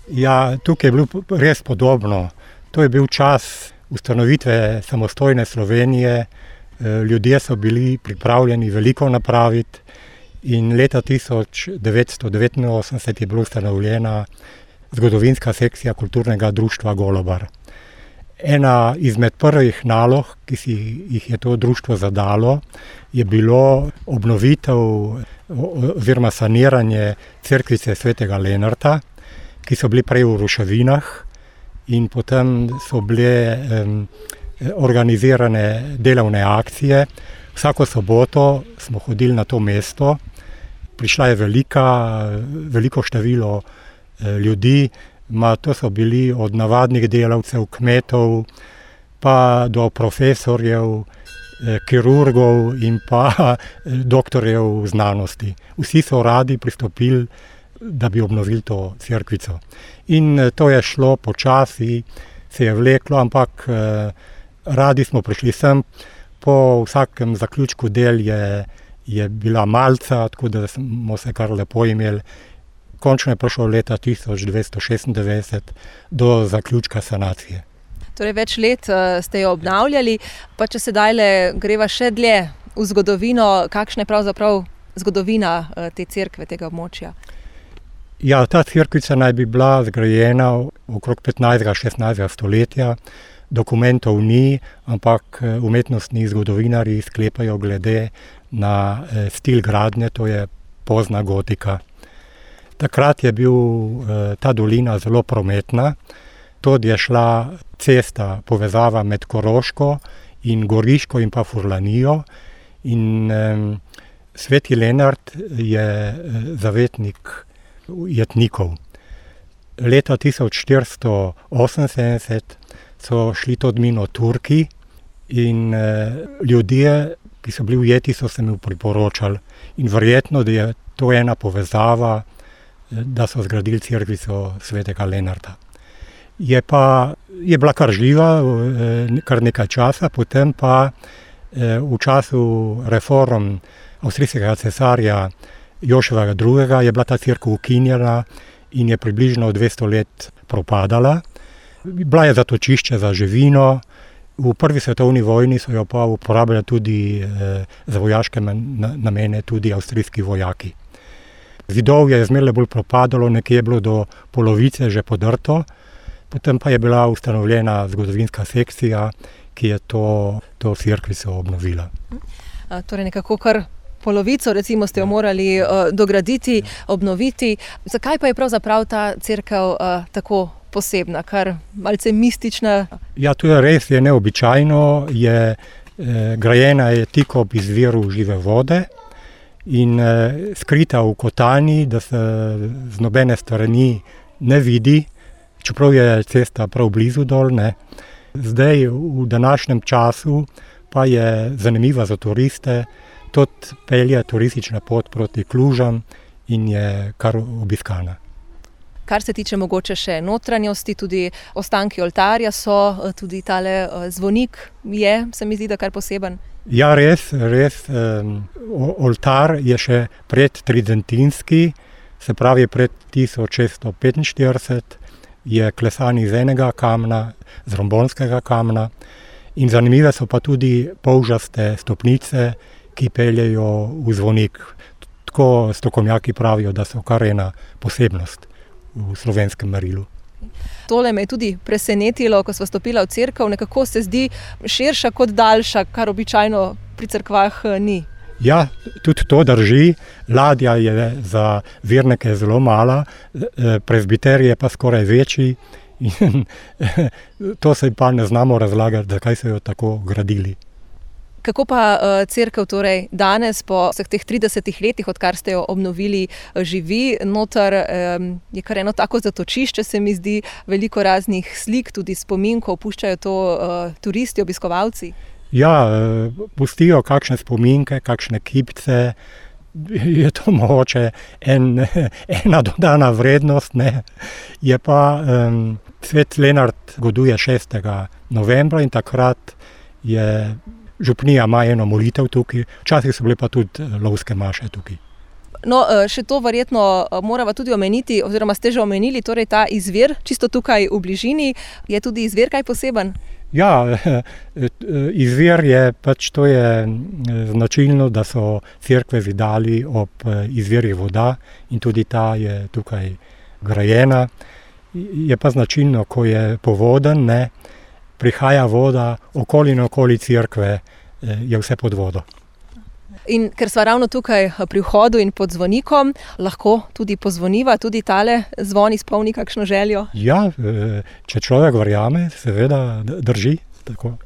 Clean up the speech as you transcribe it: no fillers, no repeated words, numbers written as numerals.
Ja, tukaj je bilo res podobno. To je bil čas ustanovitve samostojne Slovenije. Ljudje so bili pripravljeni veliko napraviti in leta 1989 je bila ustanovljena zgodovinska sekcija kulturnega društva Golobar. Ena izmed prvih nalog, ki si jih je to društvo zadalo, je bilo obnovitev oziroma saniranje cerkvice svetega Lenarta, ki so bili prej v ruševinah in potem so bile organizirane delovne akcije. Vsako soboto smo hodili na to mesto, prišla je veliko število ljudi, to so bili od navadnih delavcev, kmetov, pa do profesorjev, kirurgov in pa doktorjev znanosti. Vsi so radi pristopili, da bi obnovili to cerkvico. In to je šlo počasi, se je vleklo, ampak radi smo prišli sem. Po vsakem zaključku del je bila malca, tako da smo se kar lepo imeli. Končno je prišlo leta 1996 do zaključka sanacije. Torej več let ste jo obnavljali, pa če sedaj greva še dlje v zgodovino, kakšna je pravzaprav zgodovina te cerkve, tega območja? Ja, ta cerkvica naj bi bila zgrajena okrog 15. 16. stoletja. Dokumentov ni, ampak umetnostni zgodovinarji sklepajo glede na stil gradnje, to je pozna gotika. Takrat je bil ta dolina zelo prometna. Tod je šla cesta, povezava med Koroško in Goriško in pa Furlanijo. In sveti Lenart je zavetnik jetnikov. Leta 1478 so šli tod mimo Turki in ljudje, ki so bili ujeti, so se mu priporočali. In verjetno, da je to ena povezava, da so zgradili cerkvico svetega Lenarta. Je bila kar živa, kar nekaj časa, potem pa v času reform avstrijskega cesarja Jožefa II. Je bila ta cerkev ukinjena in je približno 200 let propadala. Bila je zatočišče za živino, v prvi svetovni vojni so jo pa uporabljali tudi za vojaške namene tudi avstrijski vojaki. Zidov je zmeraj bolj propadalo, nekje je bilo do polovice že podrto, potem pa je bila ustanovljena zgodovinska sekcija, ki je to cerkvico obnovila. Torej nekako kar polovico, recimo, ste jo morali dograditi, obnoviti. Zakaj pa je pravzaprav ta cerkev tako posebna, kar malce mistična? Ja, to je res, je neobičajno, grajena je tik ob izviru žive vode in skrita v kotanji, da se z nobene strani ne vidi, čeprav je cesta prav blizu dol, ne. Zdaj, v današnjem času, pa je zanimiva za turiste, tod pelje turistična pot proti Klužam in je kar obiskana. Kar se tiče mogoče še notranjosti, tudi ostanki oltarja so, tudi tale zvonik je, se mi zdi, da kar poseben. Ja, res. Oltar je še predtridentinski, se pravi pred 1645, je klesan iz enega kamna, z rombonskega kamna. In zanimive so pa tudi polžaste stopnice, ki peljejo v zvonik. Tako strokovnjaki pravijo, da so kar ena posebnost v slovenskem merilu. Tole me je tudi presenetilo, ko sva stopila v cerkev, nekako se zdi širša kot daljša, kar običajno pri cerkvah ni. Ja, tudi to drži. Ladja je za vernike zelo mala, prezbiterij je pa skoraj večji in to se pa ne znamo razlagati, zakaj so jo tako gradili. Kako pa cerkev torej danes, po vseh teh 30 letih, odkar ste jo obnovili, živi? Noter je kar eno tako zatočišče, se mi zdi, veliko raznih slik, tudi spominkov, puščajo to turisti, obiskovalci. Ja, pustijo kakšne spominke, kakšne kipce, je to mogoče ena dodana vrednost, ne. Je pa svet Lenart goduje 6. novembra in takrat je župnija ima eno molitev tukaj, včasih so bile pa tudi lovske maše tukaj. No, še to verjetno morava tudi omeniti, oziroma ste že omenili, torej ta izvir, čisto tukaj v bližini, je tudi izvir kaj poseben? Ja, izvir je to je značilno, da so cerkve zidali ob izvirih voda in tudi ta je tukaj grajena. Je pa značilno, ko je povoden, prihaja voda okoli in okoli cerkve, je vse pod vodo. In ker sva ravno tukaj pri vhodu in pod zvonikom, lahko tudi pozvoniva, tudi tale zvon izpolni kakšno željo? Ja, če človek verjame, seveda drži. Tako.